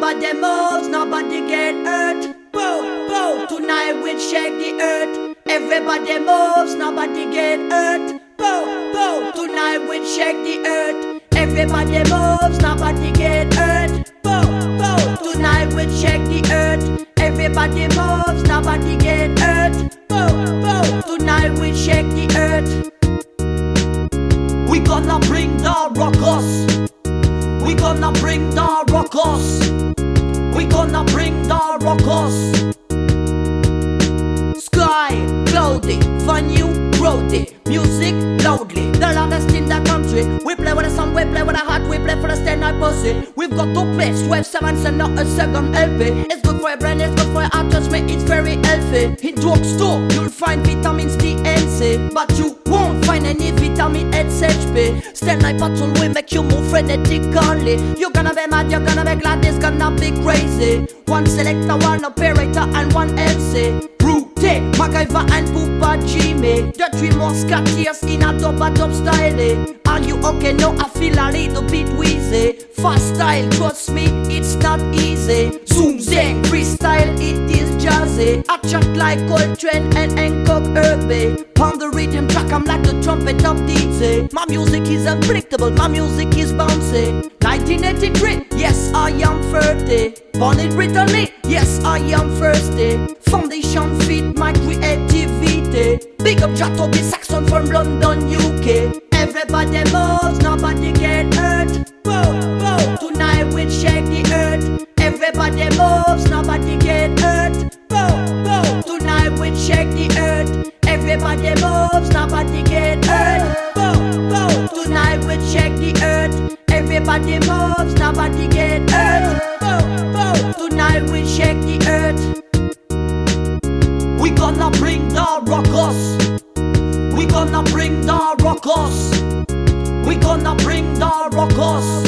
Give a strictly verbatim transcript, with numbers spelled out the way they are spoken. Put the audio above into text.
Everybody moves, nobody get hurt. Bow, bow, tonight we'll shake the earth. Everybody moves, nobody get hurt. Bow, bow, tonight we'll shake the earth. Everybody moves, nobody get hurt. Bow, bow, tonight we'll shake the earth. Everybody moves, nobody get hurt. Bow, bow, tonight we'll shake the earth. We gonna bring the rockers. We gonna bring the rockers. We gonna bring the rockers. Sky cloudy, fun you roadie. Music loudly, the loudest in the country. We play with the sun, we play with the heart, we play for the stand night pussy. We've got two plays, twelve sevens and not a second L P. It's good for your brain, it's good for your heart, trust me, it's very healthy. In drugstore, you'll find vitamins D and C, but you won't find any vitamin S H P. Stand night patrol will make you move frenetically. You're gonna be mad, you're gonna be glad, it's gonna be crazy. One selector, one operator and one M C. Brute, MacGyver and Poopa Jimmy. The three musketeers in a dub-a-dub style. Are you okay? No, I feel a little bit wheezy. Fast style, trust me, it's not easy. Zoom zang, freestyle, it is jazzy. I chat like Coltrane and Hancock Herbie. On the rhythm track, I'm like the trumpet of D J. My music is unpredictable, my music is bouncy. nineteen eighty-three, yes, I am thirty. Born in Brittany, yes, I am thirsty. Foundation fit my creativity. Big up Jato, the Saxon from London, U K. Everybody moves, nobody get hurt. Whoa, whoa, tonight we'll shake the earth. Everybody moves, nobody get hurt. Whoa, whoa, tonight we'll shake the earth. Everybody moves, nobody get hurt. Whoa, whoa, tonight we'll shake the earth. Everybody moves, nobody get hurt. Whoa, whoa, tonight we'll shake the earth. We gonna bring the rockers. We gonna bring the rockers. We gonna bring the rockers.